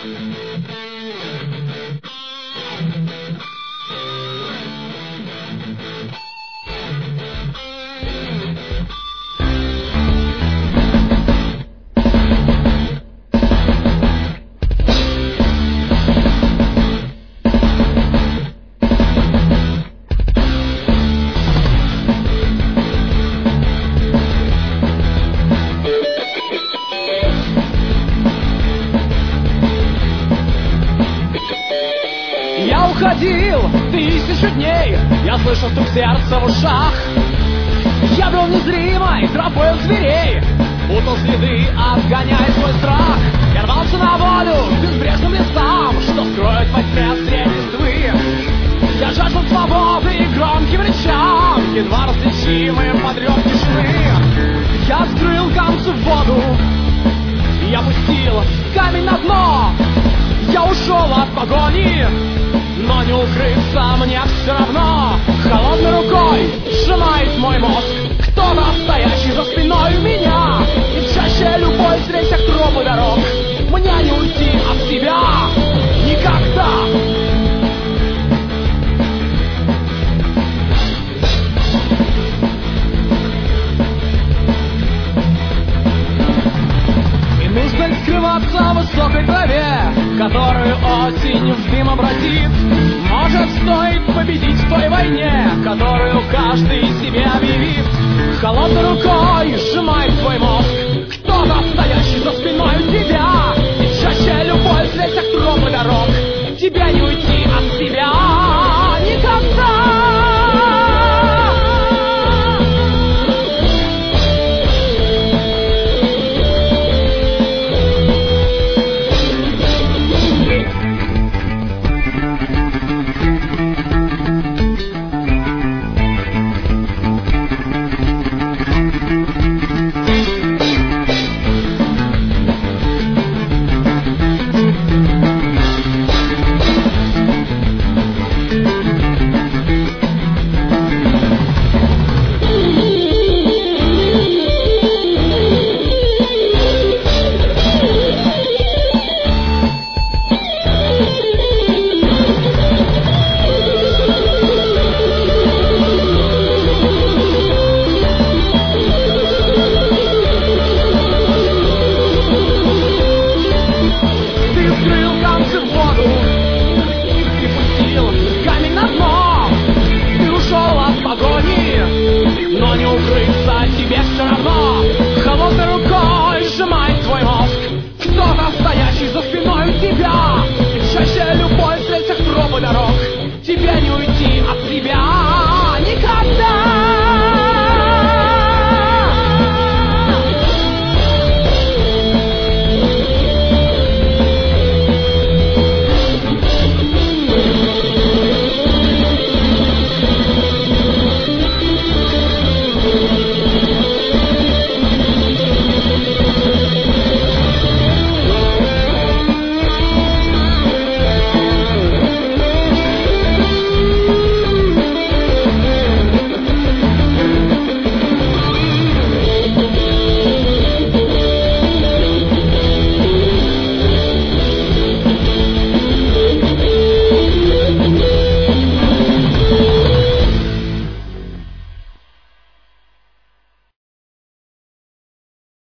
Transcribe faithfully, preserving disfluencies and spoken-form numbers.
Я уходил тысячу дней, я слышал стук сердца в ушах. Я был незримой тропой зверей, путал следы, отгоняя свой страх. Я рвался на волю к безбрежным лесам, что скроют во тьме среди листвы. Я жаждал свободы и громким речам, едва различимым подрёв тишины. Я скрыл концу в воду, я пустил камень на дно. Я ушел от погони, но не укрыться мне все равно. Холодной рукой сжимает мой мозг кто-то, стоящий за спиной у меня. И чаще любовь средь всех троп и дорог. Мне не уйти от себя никогда. И нужно ли скрываться в высокой траве, которую осень в дым обратит? Может, стоит победить в той войне, которую каждый себе объявит. Холодной рукой сжимает твой мозг кто-то, стоящий за спиной у тебя.